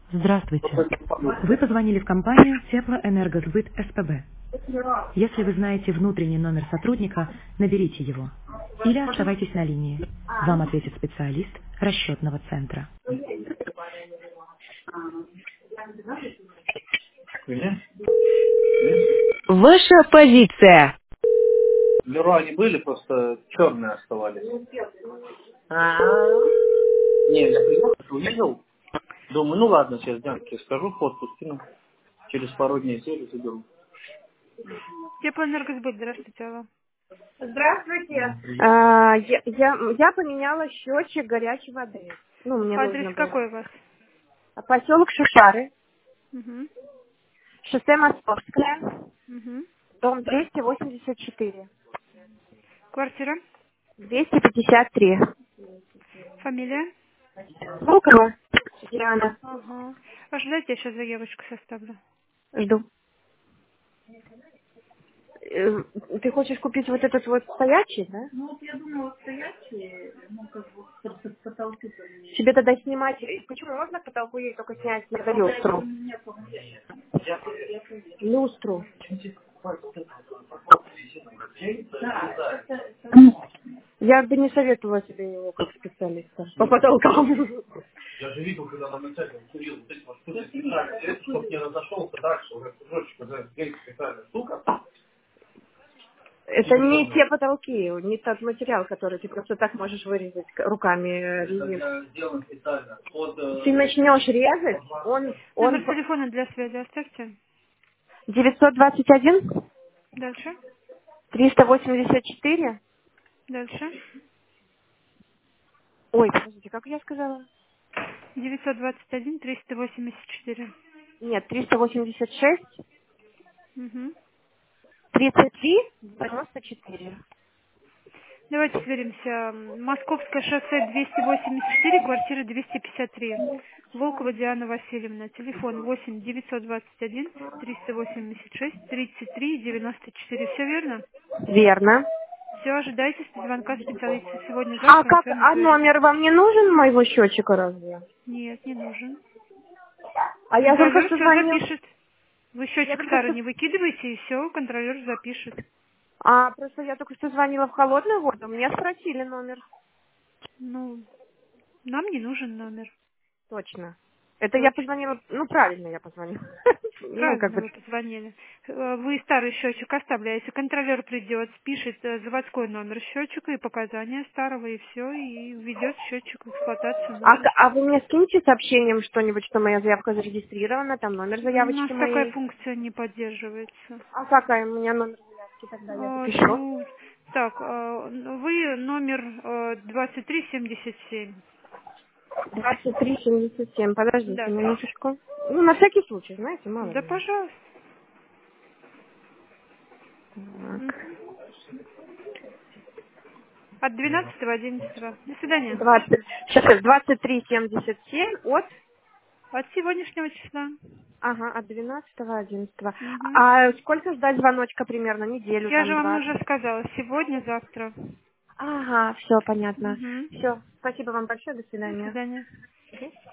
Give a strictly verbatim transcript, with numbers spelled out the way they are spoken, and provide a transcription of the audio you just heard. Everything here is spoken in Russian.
Здравствуйте. Вы позвонили в компанию Теплоэнергосбыт СПБ. Если вы знаете внутренний номер сотрудника, наберите его. Или оставайтесь на линии. Вам ответит специалист расчетного центра. Меня? Нет? Ваша позиция. Леруа они были, просто черные оставались. Не, я приехал, увидел. Думаю, ну ладно, сейчас Дянке скажу, фотку скину. Через пару дней сели, заберу. Теплоэнергосбыт, здравствуйте, алло. Здравствуйте. А, я, я, я поменяла счетчик горячей воды. Ну, мне Адрес нужно было. какой у вас? Поселок Шушары, Угу. шоссе Московское, Угу. дом двести восемьдесят четыре, Квартира? двести пятьдесят три. Фамилия? Волкова. Диана. Ага. Ожидайте, я сейчас заявочку составлю. Жду. Э, Ты хочешь купить вот этот вот стоячий, да? Ну, вот я думала, стоячий, ну, как бы, с потолку. Тебе тогда снимать... э, Почему можно к потолку ей только снять надо люстру? Люстру. Я бы не советовала тебе его как специалиста по потолкам. Я же видел, когда на начальном курил вот эти вот штуки специально, чтобы не разошелся дальше, уже кружочек, уже здесь специальная штука. Это не те потолки, не тот материал, который ты просто так можешь вырезать к- руками. э, резинкой. Это сделано специально. Под, Ты э, начнешь резать, он, он Номер телефона для связи оставьте. девятьсот двадцать один Дальше. триста восемьдесят четыре. Дальше. Ой, подождите, как я сказала? девятьсот двадцать один триста восемьдесят четыре. Нет, триста восемьдесят шесть Угу. тридцать три девяносто четыре. Давайте сверимся. Московское шоссе двести восемьдесят четыре, квартира двести пятьдесят три. Волкова Диана Васильевна. Телефон восемь девятьсот двадцать один триста восемьдесят шесть тридцать три девяносто четыре. Все верно? Верно. Все, ожидайте звонка специалиста. А Сегодня-завтра он с как, вами а свяжется. номер вам не нужен моего счетчика разве? Нет, не нужен. А я только Контролер что все звонил. запишет. Вы Я счетчик только старый что... не выкидываете, и все, контролер запишет. А, просто я только что звонила в холодную воду, мне спросили номер. Ну, нам не нужен номер. Точно. Это я Точно. позвонила, ну правильно я позвонила. Ну, как Правильно бы, вы позвонили. Э, Вы старый счетчик оставляете, контролер придет, спишет э, заводской номер счетчика и показания старого, и все, и введет счетчик в эксплуатацию а, новый. к- а вы мне скиньте сообщением что-нибудь, что моя заявка зарегистрирована, там номер У нас заявочки такая моей. функция не поддерживается. А какая у меня номер заявки тогда, я Э, запишу. ну, так, э, вы номер э, двадцать три семьдесят семь. двадцать три семьдесят семь, подождите Да. минуточку. Ну, на всякий случай, знаете, мало Да, ли. пожалуйста. Так. Мгм. От двенадцатого одиннадцатого. До свидания. двадцать, сейчас, двадцать три семьдесят семь от, От сегодняшнего числа. ага, от двенадцатого одиннадцатого. Мгм. А сколько ждать звоночка примерно? Неделю, Я же там, вам два? уже сказала, сегодня, завтра. Ага, все понятно. Мгм. Все, спасибо вам большое, до До свидания. свидания. Мгм.